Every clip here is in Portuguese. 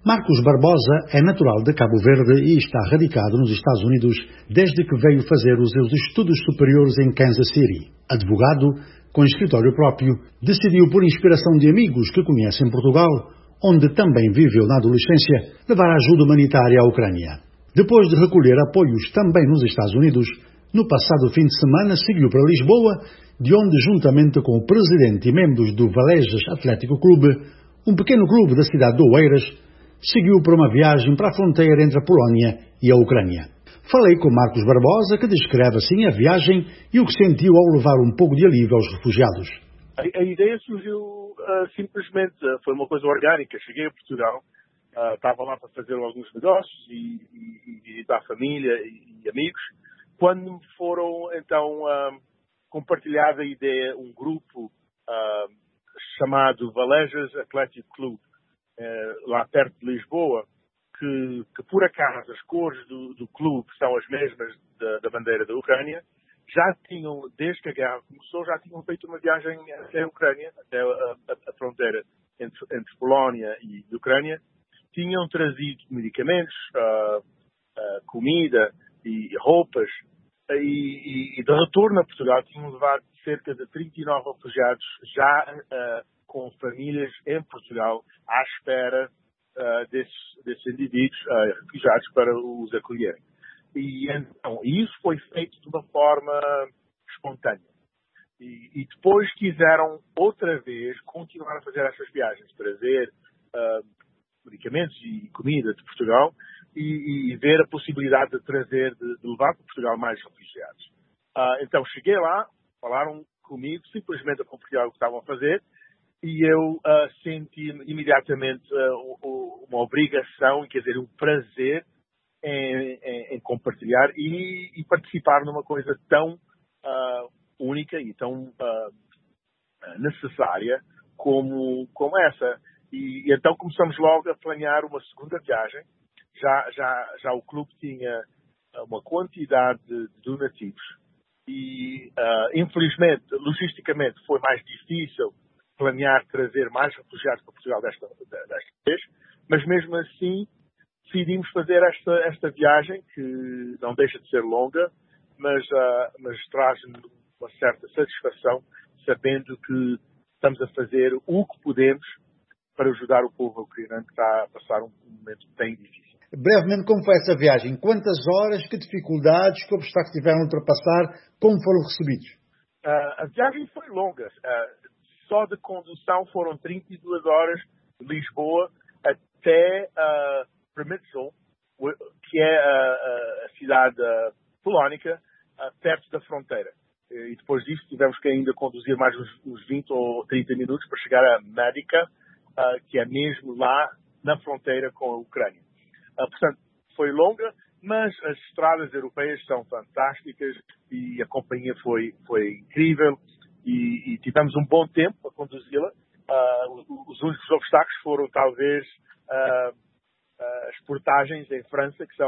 Marcos Barbosa é natural de Cabo Verde e está radicado nos Estados Unidos desde que veio fazer os seus estudos superiores em Kansas City. Advogado, com escritório próprio, decidiu, por inspiração de amigos que conhece em Portugal, onde também viveu na adolescência, levar ajuda humanitária à Ucrânia. Depois de recolher apoios também nos Estados Unidos, no passado fim de semana seguiu para Lisboa, de onde, juntamente com o presidente e membros do Valejas Atlético Clube, um pequeno clube da cidade de Oeiras, seguiu para uma viagem para a fronteira entre a Polónia e a Ucrânia. Falei com Marcos Barbosa, que descreve assim a viagem e o que sentiu ao levar um pouco de alívio aos refugiados. A ideia surgiu simplesmente, foi uma coisa orgânica. Cheguei a Portugal, estava lá para fazer alguns negócios e visitar a família e amigos, quando me foram então compartilhada a ideia, um grupo chamado Valejas Atlético Clube, lá perto de Lisboa, que por acaso as cores do clube são as mesmas da bandeira da Ucrânia, já tinham, desde que a guerra começou, já tinham feito uma viagem até a Ucrânia, até a fronteira entre Polónia e Ucrânia, tinham trazido medicamentos, comida e roupas, e de retorno a Portugal tinham levado cerca de 39 refugiados já com famílias em Portugal à espera desses indivíduos refugiados para os acolherem. E então, isso foi feito de uma forma espontânea. E depois quiseram outra vez continuar a fazer essas viagens, trazer medicamentos e comida de Portugal e ver a possibilidade de levar para Portugal mais refugiados. Então cheguei lá, falaram comigo, simplesmente a compartilhar o que estavam a fazer, e eu senti imediatamente uma obrigação, quer dizer, um prazer em compartilhar e participar numa coisa tão única e tão necessária como essa. E então começamos logo a planear uma segunda viagem. Já o clube tinha uma quantidade de donativos e, infelizmente, logisticamente foi mais difícil planear trazer mais refugiados para Portugal desta vez, mas mesmo assim decidimos fazer esta viagem, que não deixa de ser longa, mas traz-nos uma certa satisfação, sabendo que estamos a fazer o que podemos para ajudar o povo ucraniano que está a passar um momento bem difícil. Brevemente, como foi essa viagem? Quantas horas, que dificuldades, que obstáculos tiveram a ultrapassar, como foram recebidos? A viagem foi longa. Só de condução foram 32 horas de Lisboa até Przemysl, que é a cidade polónica, perto da fronteira. E depois disso tivemos que ainda conduzir mais uns 20 ou 30 minutos para chegar a Medica, que é mesmo lá na fronteira com a Ucrânia. Portanto, foi longa, mas as estradas europeias são fantásticas e a companhia foi incrível e tivemos um bom tempo a conduzi-la. Os únicos obstáculos foram talvez as portagens em França, que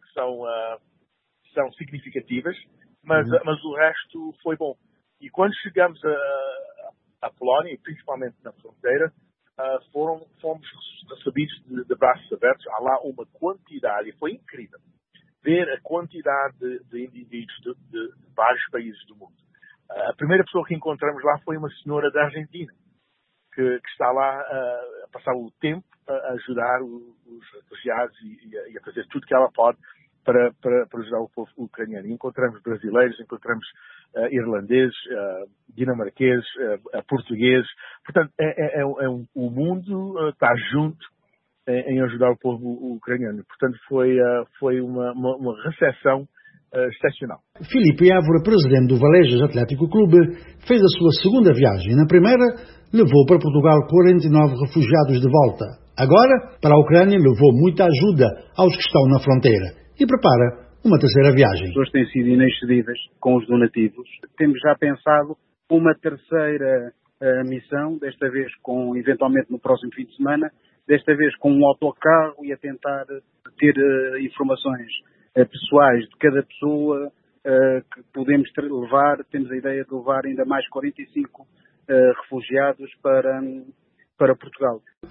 são significativas, mas o resto foi bom. E quando chegamos à Polónia, e principalmente na fronteira, fomos recebidos de braços abertos. Há lá uma quantidade, e foi incrível ver a quantidade de indivíduos de vários países do mundo. A primeira pessoa que encontramos lá foi uma senhora da Argentina, que está lá a passar o tempo a ajudar os refugiados e a fazer tudo que ela pode para ajudar o povo ucraniano. E encontramos brasileiros, encontramos irlandeses, dinamarqueses, portugueses. Portanto, o mundo está junto em ajudar o povo ucraniano. Portanto, foi uma recepção excepcional. Filipe Évora, presidente do Valejas Atlético Clube, fez a sua segunda viagem. Na primeira, levou para Portugal 49 refugiados de volta. Agora, para a Ucrânia, levou muita ajuda aos que estão na fronteira e prepara uma terceira viagem. As pessoas têm sido inexcedíveis com os donativos. Temos já pensado uma terceira missão, desta vez eventualmente no próximo fim de semana, desta vez com um autocarro e a tentar ter informações pessoais de cada pessoa que podemos levar. Temos a ideia de levar ainda mais 45 refugiados para Portugal.